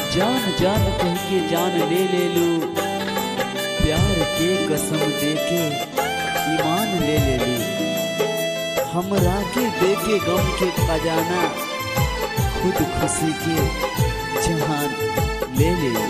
जान जान कह के जान ले लू, प्यार के कसम दे के ईमान ले लू। हमरा के दे के गम के खजाना, खुद खुशी के जहान ले लू।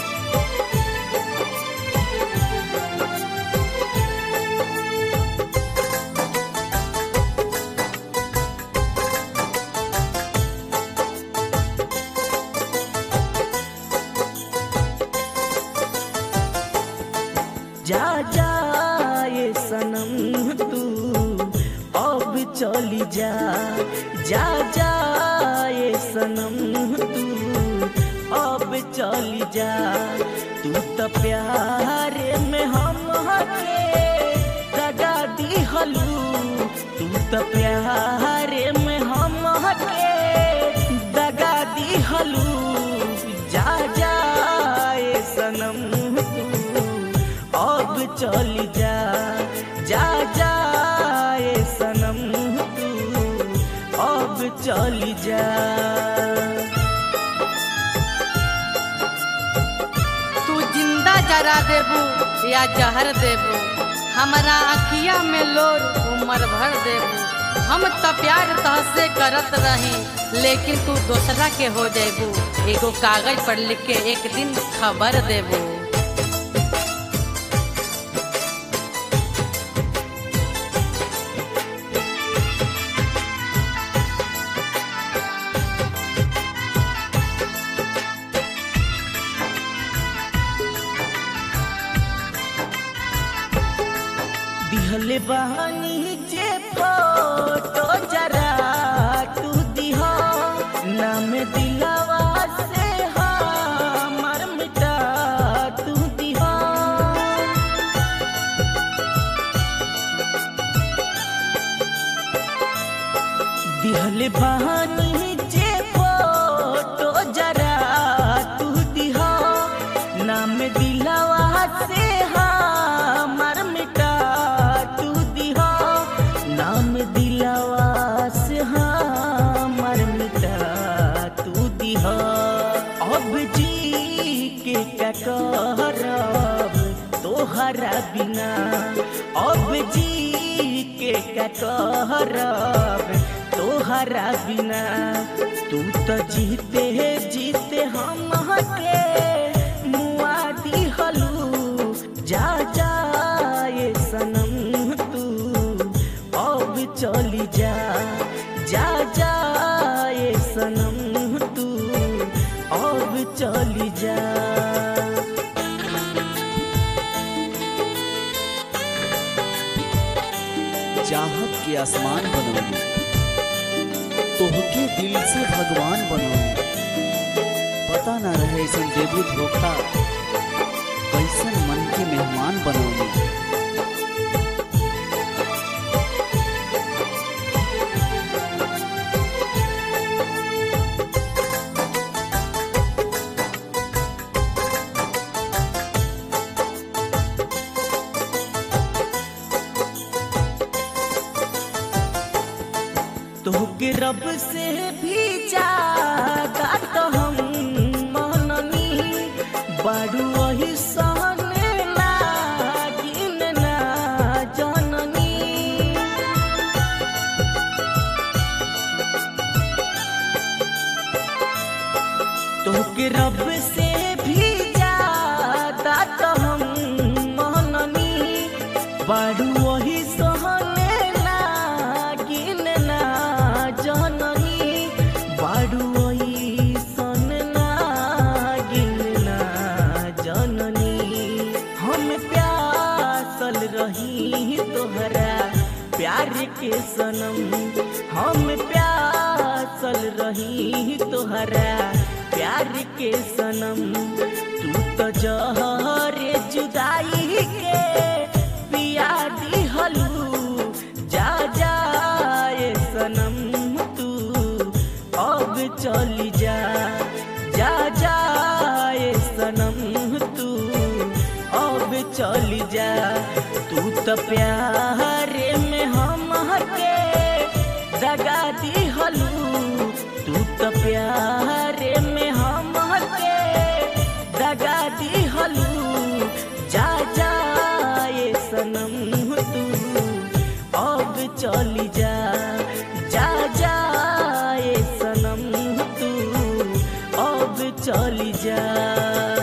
जा जा ये सनम तू अब चली जा, जा जा ये सनम तू अब चली जा। तू तो प्यार में हम के दगा दी हलू, तू तो प्यार में हम के दगा दी हलू। जा जा ये सनम अब चली जा, जा जा ये सनम तू अब चली जा। तू जिंदा जरा देबू या जहर देबू, हमारा अखिया में लोर उम्र भर देबू। हम तो प्यार तहसे करत रही, लेकिन तू दूसरा के हो जेबू। एगो कागज पर लिख के एक दिन खबर देबू। दिहले बहानी जे फोटो जरा तू दिहा, नाम दिलावा से हमर मिटा तू दिहा। दिहले बहानी जे फोटो जरा तू दिहा, नाम दिलावा से हमर मिटा तू दिहा। नाम दिलावा से हमर मिटा तू दिहा। अब जी के क्या करब तोहरा बिना, अब जी के क्या करब तोहरा बिना। तू तो जीते जीते हम के मुआ दी हलू। जा जा ये सनम तू अब चली जा, जा जा ये सनम तू अब चली जा। चाहत के आसमान बनौली, तोहके दिल से भगवान बनौली। पता ना रहे ऐसन देबू धोखा, कैसन मन के मेहमान बनौली। तोहके रब से भी ज्यादा तो हम मननी, बारू वही सहने लागिन ना जननी। तोहके रब से भी ज्यादा तो हम मननी, बारू वही सहने लागिन ना जननी। बारू वही सन लागिन ना जननी। हम प्यासल रही तोहरा प्यार के सनम, हम प्यासल रही तोहरा प्यार के सनम। तू तो जहर जुदाई के पिया दी हलू। जा जा ये सनम तू अब चली जा, जा जा ये सनम तू अब चली जा। तू तो प्यार में हम के दगा दी हलू, तू तो प्यार में हम के दिहलू जा जाए सनम तू अब चली जा जा जाए सनम तू अब चली जा।